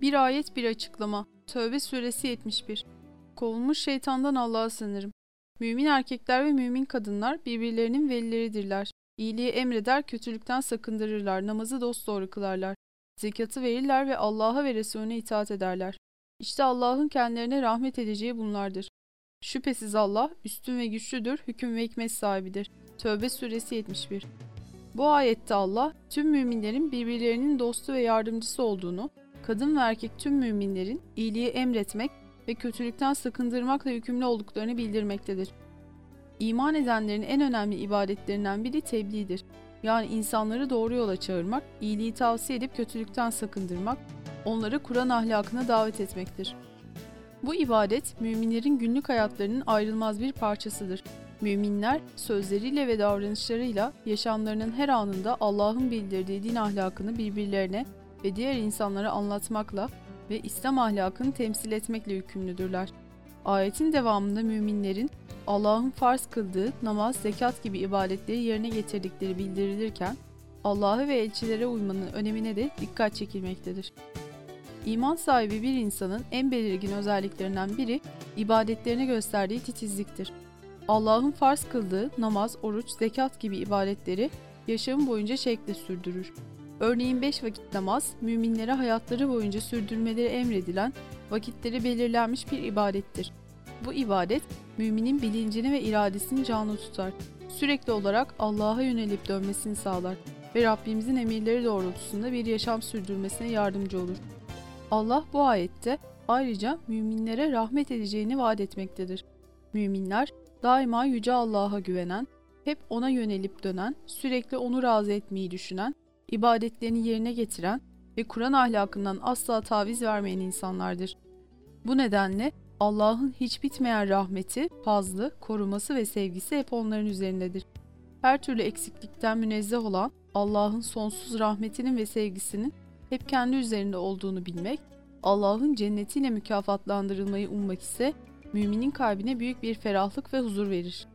Bir ayet bir açıklama. Tövbe suresi 71. Kovulmuş şeytandan Allah'a sığınırım. Mümin erkekler ve mümin kadınlar birbirlerinin velileridirler. İyiliği emreder, kötülükten sakındırırlar, namazı dosdoğru kılarlar. Zekatı verirler ve Allah'a ve Resulüne itaat ederler. İşte Allah'ın kendilerine rahmet edeceği bunlardır. Şüphesiz Allah üstün ve güçlüdür, hüküm ve hikmet sahibidir. Tövbe suresi 71. Bu ayette Allah, tüm müminlerin birbirlerinin dostu ve yardımcısı olduğunu, kadın ve erkek tüm müminlerin iyiliği emretmek ve kötülükten sakındırmakla yükümlü olduklarını bildirmektedir. İman edenlerin en önemli ibadetlerinden biri tebliğdir. Yani insanları doğru yola çağırmak, iyiliği tavsiye edip kötülükten sakındırmak, onları Kur'an ahlakına davet etmektir. Bu ibadet, müminlerin günlük hayatlarının ayrılmaz bir parçasıdır. Müminler, sözleriyle ve davranışlarıyla yaşamlarının her anında Allah'ın bildirdiği din ahlakını birbirlerine ve diğer insanlara anlatmakla ve İslam ahlakını temsil etmekle yükümlüdürler. Ayetin devamında müminlerin Allah'ın farz kıldığı namaz, zekat gibi ibadetleri yerine getirdikleri bildirilirken, Allah'a ve elçilere uymanın önemine de dikkat çekilmektedir. İman sahibi bir insanın en belirgin özelliklerinden biri, ibadetlerine gösterdiği titizliktir. Allah'ın farz kıldığı namaz, oruç, zekat gibi ibadetleri yaşamı boyunca şekle sürdürür. Örneğin 5 vakit namaz, müminlere hayatları boyunca sürdürmeleri emredilen, vakitleri belirlenmiş bir ibadettir. Bu ibadet, müminin bilincini ve iradesini canlı tutar. Sürekli olarak Allah'a yönelip dönmesini sağlar ve Rabbimizin emirleri doğrultusunda bir yaşam sürdürmesine yardımcı olur. Allah bu ayette ayrıca müminlere rahmet edeceğini vaat etmektedir. Müminler, daima Yüce Allah'a güvenen, hep O'na yönelip dönen, sürekli O'nu razı etmeyi düşünen, ibadetlerini yerine getiren ve Kur'an ahlakından asla taviz vermeyen insanlardır. Bu nedenle Allah'ın hiç bitmeyen rahmeti, fazlı, koruması ve sevgisi hep onların üzerindedir. Her türlü eksiklikten münezzeh olan Allah'ın sonsuz rahmetinin ve sevgisinin hep kendi üzerinde olduğunu bilmek, Allah'ın cennetiyle mükafatlandırılmayı ummak ise müminin kalbine büyük bir ferahlık ve huzur verir.